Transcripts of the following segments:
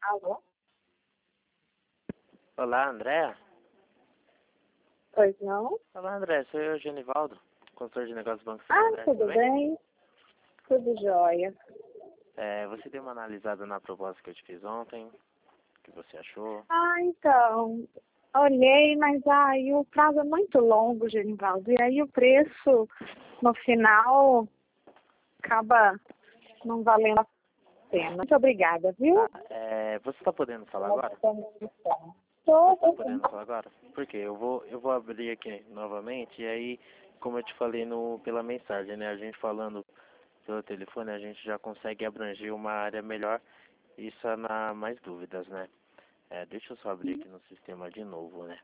Alô? Olá, Andréa. Pois não? Olá, André. Sou eu, Genivaldo, consultor de negócios do Banco Ah, Santander. tudo bem? Tudo jóia. Você deu uma analisada na proposta que eu te fiz ontem? O que você achou? Ah, então, olhei, mas aí o prazo é muito longo, Genivaldo. E aí o preço, no final, acaba não valendo a pena. Muito obrigada, viu? Você está podendo falar agora? Tô, Está tô podendo falar agora? Porque eu vou abrir aqui novamente e aí, como eu te falei pela mensagem, né? A gente falando pelo telefone, a gente já consegue abranger uma área melhor e sanar mais dúvidas, né? Deixa eu só abrir aqui no sistema de novo, né?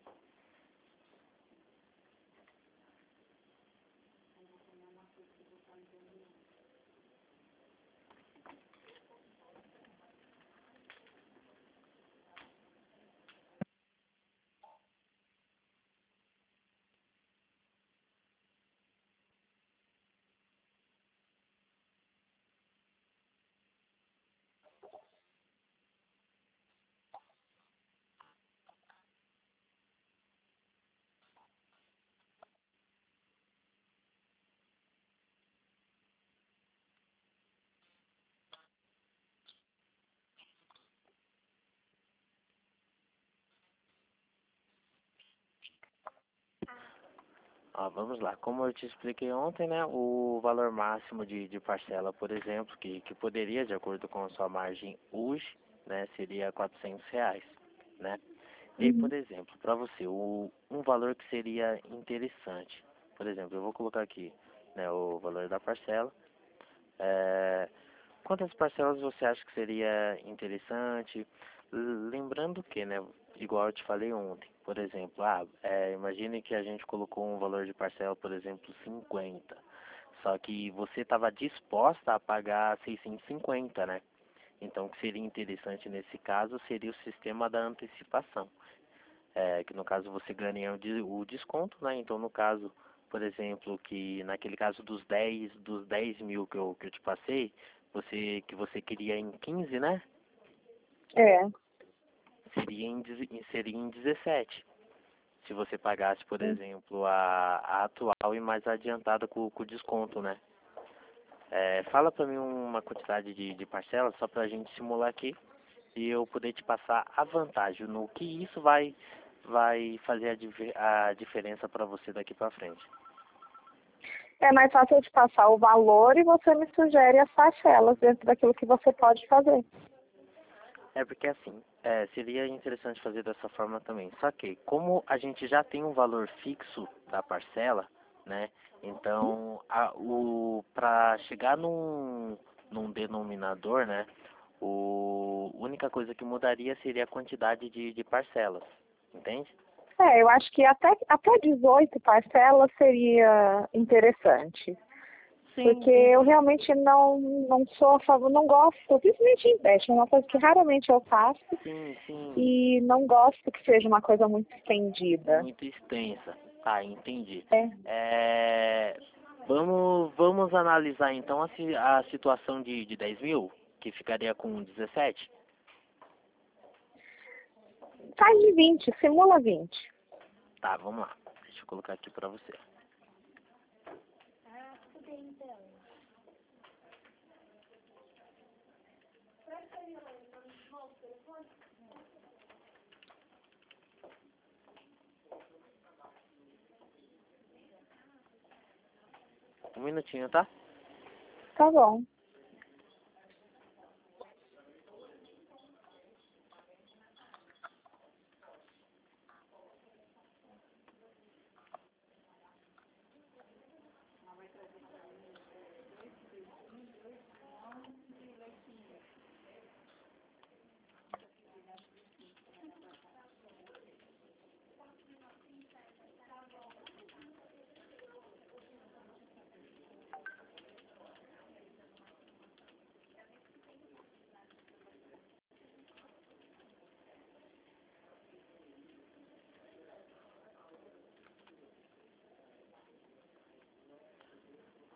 Vamos lá. Como eu te expliquei ontem, né, o valor máximo de parcela, por exemplo, que poderia, de acordo com a sua margem hoje, né, seria R$ 400, né? E, por exemplo, para você, um valor que seria interessante, por exemplo, eu vou colocar aqui, né, o valor da parcela. Quantas parcelas você acha que seria interessante? Lembrando que, né, igual eu te falei ontem, por exemplo, imagine que a gente colocou um valor de parcela, por exemplo, 50. Só que você estava disposta a pagar 650, né? Então, o que seria interessante nesse caso seria o sistema da antecipação. Que no caso você ganha o desconto, né? Então, no caso, por exemplo, que naquele caso dos 10 mil que eu te passei, que você queria em 15, né? É. Seria em 17. Se você pagasse, por exemplo, a atual e mais adiantada com desconto, né? Fala para mim uma quantidade de parcelas só para a gente simular aqui e eu poder te passar a vantagem no que isso vai fazer a diferença para você daqui para frente. É mais fácil eu te passar o valor e você me sugere as parcelas dentro daquilo que você pode fazer. Porque assim, seria interessante fazer dessa forma também. Só que, como a gente já tem um valor fixo da parcela, né? Então, para chegar num denominador, né? A única coisa que mudaria seria a quantidade de parcelas, entende? Eu acho que até 18 parcelas seria interessante. Porque eu realmente não sou a favor, não gosto, principalmente em teste, é uma coisa que raramente eu faço. Sim, sim. E não gosto que seja uma coisa muito estendida. Muito extensa. Tá, entendi. É. Vamos analisar então a situação de 10 mil, que ficaria com 17? Faz de 20, simula 20. Tá, vamos lá. Deixa eu colocar aqui pra você. Um minutinho, tá? Tá bom.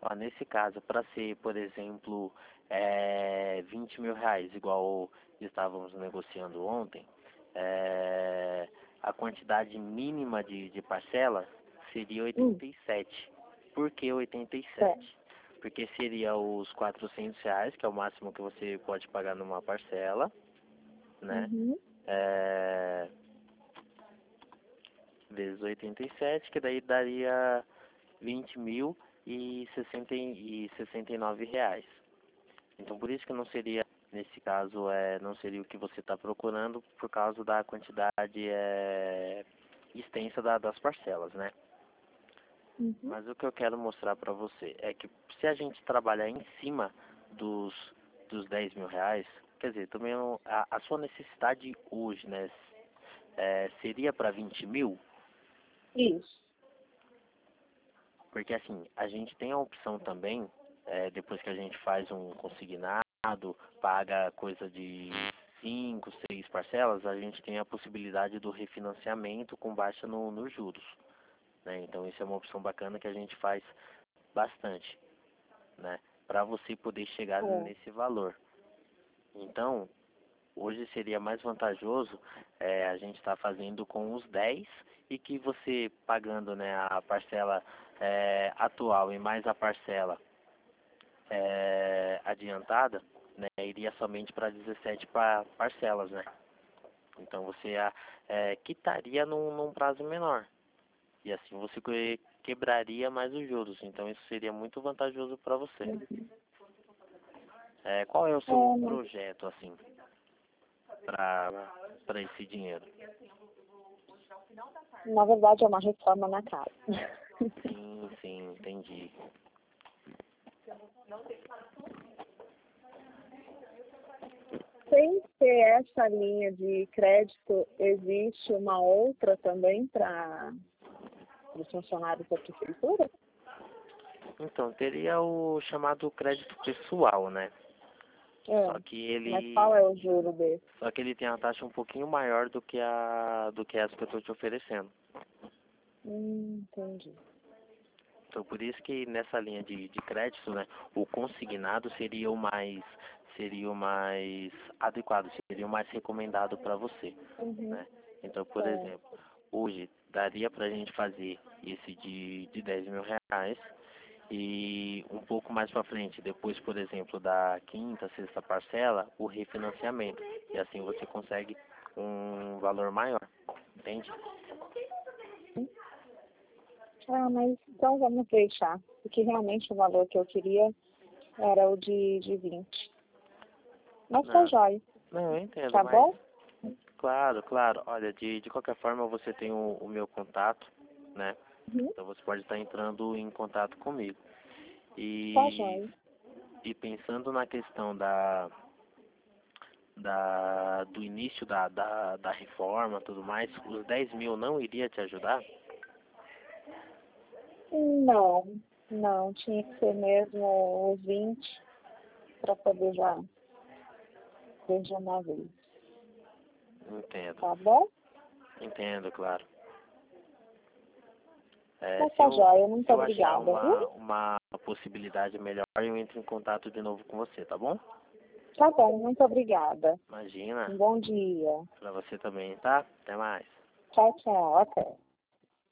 ó, nesse caso, para ser, por exemplo, 20 mil reais, igual estávamos negociando ontem, a quantidade mínima de parcela seria 87. Por que 87? Porque seria os 400 reais, que é o máximo que você pode pagar numa parcela, né? Vezes 87, que daí daria 20.069 reais. Então, por isso que não seria, nesse caso, não seria o que você está procurando, por causa da quantidade extensa das parcelas, né? Mas o que eu quero mostrar para você é que se a gente trabalhar em cima dos 10 mil reais, quer dizer, também a sua necessidade hoje, né, seria para 20 mil? Isso. Porque assim, a gente tem a opção também, depois que a gente faz um consignado, paga coisa de 5, 6 parcelas, a gente tem a possibilidade do refinanciamento com baixa nos juros, né? Então isso é uma opção bacana que a gente faz bastante, né? Para você poder chegar nesse valor. Então, hoje seria mais vantajoso a gente estar fazendo com os 10 e que você pagando, né, a parcela atual e mais a parcela adiantada, né, iria somente para 17 parcelas, né? Então você quitaria num prazo menor e assim você quebraria mais os juros. Então isso seria muito vantajoso para você. Qual é o seu projeto assim para esse dinheiro? Na verdade, é uma reforma na casa. Sim, entendi. Sem ter essa linha de crédito, existe uma outra também para os funcionários da prefeitura? Então, teria o chamado crédito pessoal, né? Só que Mas qual é o juro desse? Só que ele tem uma taxa um pouquinho maior do que essa que eu estou te oferecendo. Entendi. Então, por isso que nessa linha de crédito, né, o consignado seria o mais adequado, seria o mais recomendado para você, né? Então, por exemplo, hoje daria para a gente fazer esse de 10 mil reais e um pouco mais para frente, depois, por exemplo, da quinta, sexta parcela, o refinanciamento. E assim você consegue um valor maior, entende? Mas então vamos deixar, porque realmente o valor que eu queria era o de 20. Mas tá jóia. Não, eu entendo. Tá bom? Claro. Olha, de qualquer forma você tem o meu contato, né? Então você pode estar entrando em contato comigo. Tá jóia. E pensando na questão do início da reforma e tudo mais, os 10 mil não iria te ajudar? Não, tinha que ser mesmo os 20 para poder já ver de uma vez. Entendo. Tá bom? Entendo, claro. Tá jóia, muito obrigada, se eu achar viu? uma possibilidade melhor, eu entro em contato de novo com você, tá bom? Tá bom, muito obrigada. Imagina. Um bom dia. Pra você também, tá? Até mais. Tchau, até.